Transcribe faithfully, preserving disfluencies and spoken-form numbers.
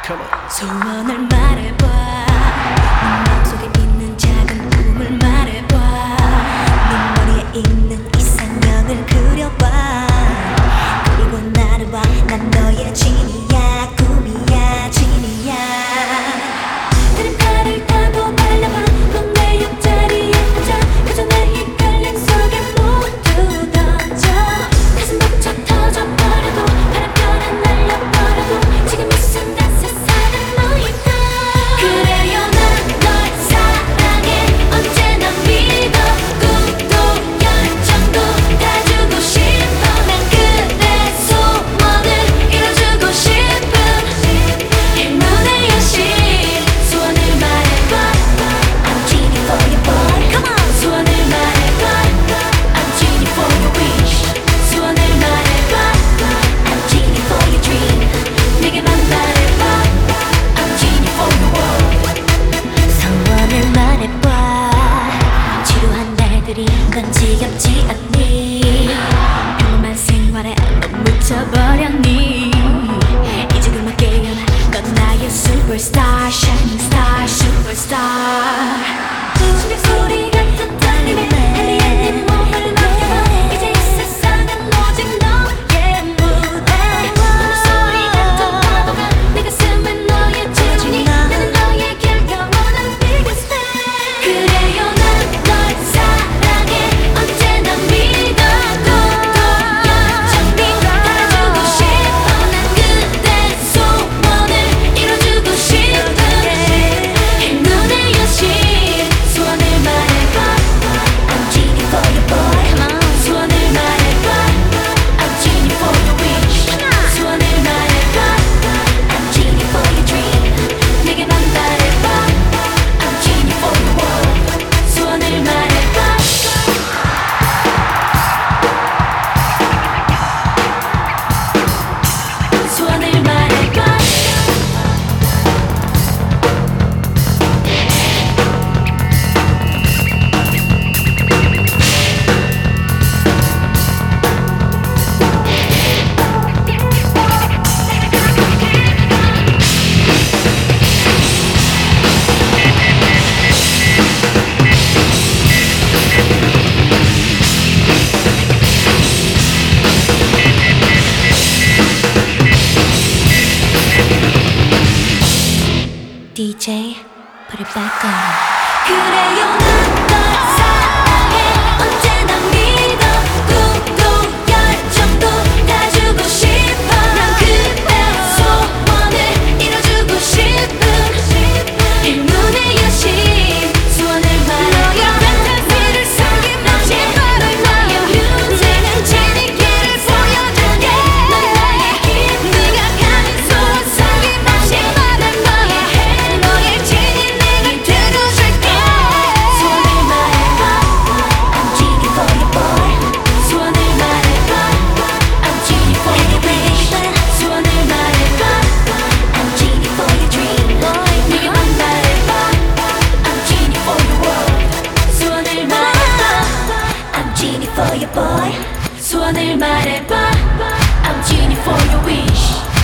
Come on. 소원을 말해봐. 네 맘속에 있는 작은 꿈을 말해봐. 네 머리에 있는 이상형을 그려봐. 그리고 나를 봐. 난 너의 진이야. 꿈이야. 진이야. 드림카를 타고 달려봐. 넌 내 옆자리에 앉아. 그저 내 헷갈림 속에 모두 던져. 가슴 벅차 터져버려도 바람결에 날려버려도 지금 이 순간 세상은 너이다. 그래요 난 널 사랑해. 언제나 믿어. 꿈도 열정도 다 주고 싶어. 난 그대 소원을 이뤄주고 싶은 행운의 여신. 소원을 말해봐. I'm genie for you boy. Come on. 소원을 말해봐. I'm genie for your wish. 소원을 말해봐. I'm genie for your dream. 내게만 말해봐. I'm genie for your world. 소원을 말해봐. 지루한 날들이 넌 지겹지 않니? 평범한 생활에 넌 묻혀버렸니? 이제 그만 깨어나. 넌 나의 superstar, shining star, superstar. 심장 소리 같은 떨림에 헬리엔 네 몸을 맡겨봐. 이제 이 세상은 오직 너의 무대. 바람 소리 같은 파도가 내 가슴에 너의 주니. 나는 너에게 영원한 biggest fan. 그래요 난 널 사랑해. 언제나 믿어. 꿈도 열정도 달아주고 싶어. 난 그대 소원을 이뤄주고 싶은 행운의 여신. 소원을 말해봐. I'm genie for you boy. 소원을 말해봐. I'm genie for your wish. 소원을 말해봐. I'm genie for your dream. 내게만 말해봐. I'm genie for your world. 소원을 말해봐. 소원을 말해봐. 디제이, put it back on. 그래요 난 널 사랑해. 언제나 믿어. 꿈도 열정도 다 주고 싶어. 난 그대 소원을 이뤄주고 싶은 행운의 여신. 소원을 말해봐. 판타지를 속임없이 너를 나의 뮤직은 진의 길을 보여줄게. 넌 나의 힘. 네가 가진 소원 속임없이 말해. 너의 너의 진이 내가 들어줄게. 소원을 말해봐. I'm genie for you boy. 소원을 말해봐. I'm genie for your wish. 소원을 말해봐. I'm genie for your dream. 네게만 말해봐. I'm genie for your world. 소원을 말해봐. I'm genie for you boy. 소원을 말해봐. I'm genie for your wish.